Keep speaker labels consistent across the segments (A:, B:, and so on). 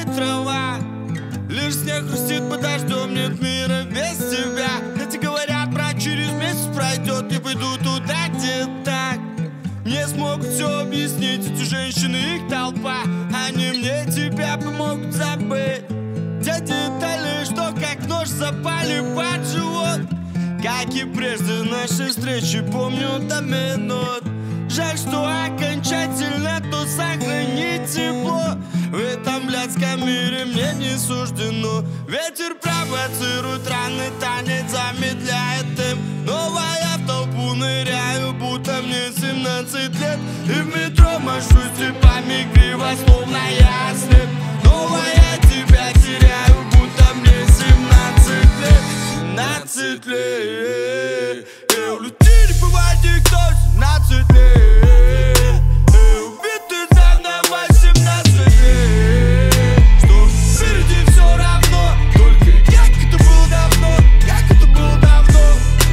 A: зеленеет трава, лишь снег хрустит под дождем, нет мира без тебя. Эти говорят, брат, через месяц пройдет, я пойду туда, где так. Мне смогут все объяснить, эти женщины, их толпа. Они мне тебя помогут забыть те детали, что как нож запали под живот. Как и прежде нашей встречи, помню до минут. Жаль, что окончательно то сохранить тепло. В этом блядском мире мне не суждено. Ветер провоцирует, раны танец замедляет им. Новая в толпу ныряю, будто мне 17 лет. И в метро машусь типами криво, словно я слеп. Новая тебя теряю, будто мне 17 лет. 17 лет. И улетели по воде, кто 17 лет. И убиты заново 17 лет. Что впереди все равно, только как это было давно, как это было давно.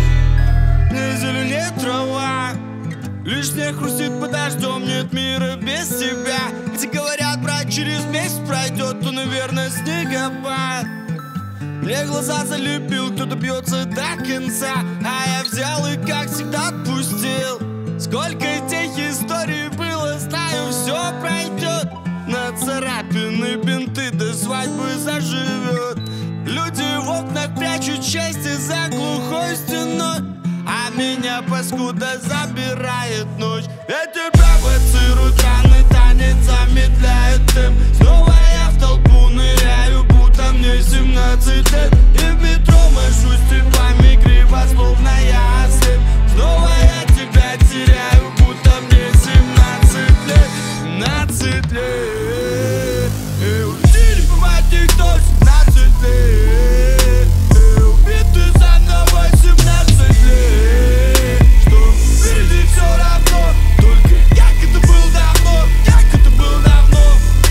A: Не зеленеет трава, лишь снег хрустит под дождем, нет мира без тебя. Где говорят, брат, через месяц пройдет, то, наверное, снегопад. Мне глаза залепил, кто-то бьется до конца, а я взял и, как всегда, отпустил. Сколько этих историй было, знаю, все пройдет. На царапины бинты до свадьбы заживет. Люди в окнах прячут счастье за глухой стеной, а меня, паскуда, забирает ночь. Ветер провоцирует, раны танец замедляет темп. Снова я в толпу ныряю, будто мне 17 лет. И в метро машусь типами криво, словно я слеп. Снова я тебя теряю, будто мне 17 лет. 17 лет. И улетели по воде, кто 17 лет. И убиты заново 17 лет. Что впереди все равно, только как это было давно, как это было давно.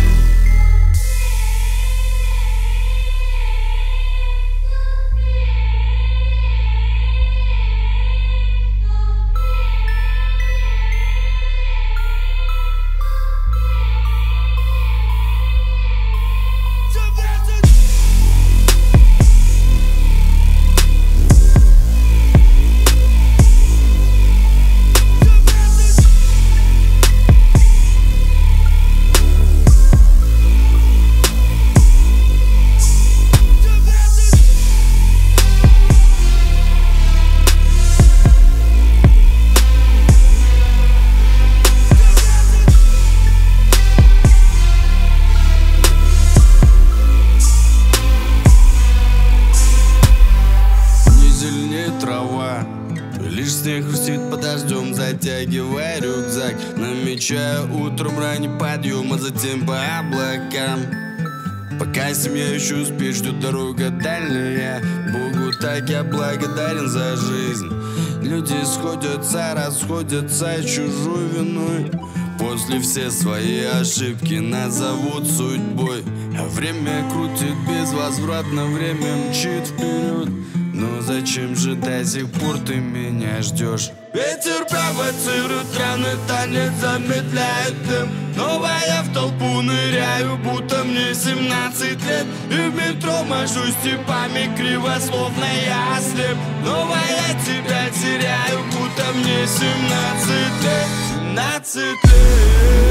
A: Трава, лишь снег хрустит под дождем, затягивая рюкзак. Намечаю утром ранний подъем, а затем по облакам. Пока семья еще спит, ждет дорога дальняя. Богу так я благодарен за жизнь. Люди сходятся, расходятся чужой виной. После все свои ошибки назовут судьбой. А время крутит безвозвратно, время мчит вперед. Но зачем же до сих пор ты меня ждешь? Ветер провоцирует, раны танец замедляет темп. Новая в толпу ныряю, будто мне 17 лет. И в метро машусь типами криво, словно я слеп. Новая тебя теряю, будто мне 17 лет. 17 лет.